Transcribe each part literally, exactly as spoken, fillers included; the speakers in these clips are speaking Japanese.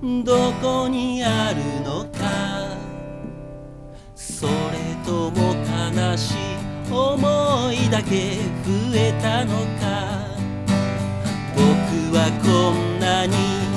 どこにあるのか、それとも悲しい思いだけ増えたのか。僕はこんなに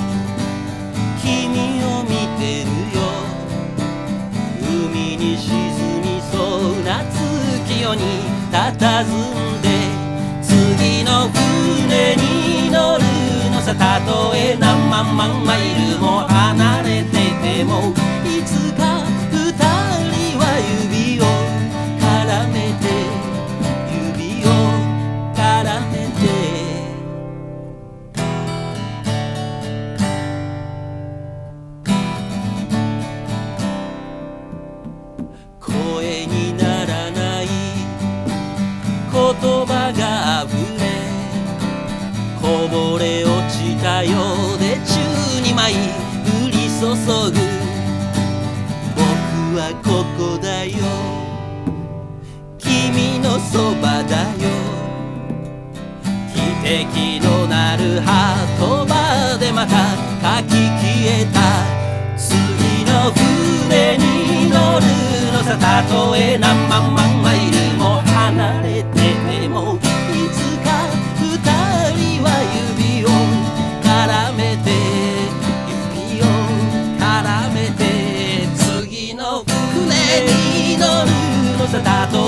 君を見てるよ。海に沈みそうな月夜に佇んで、次の船に乗るのさ。たとえ何万万マイルも離れてても、いつか二人は指を絡めて、指を絡めて。声にならない言葉があふれ、こぼれ落ちたようで宙に舞い降り注ぐ。僕はここだよ、君のそばだよ。汽笛の鳴る鳩場でまた書き消えた。次の船に乗るのさ。たとえ何万万マイルも離れてても、いつか二人は指を絡めて、指を絡めて。次の船に乗るのさ。たと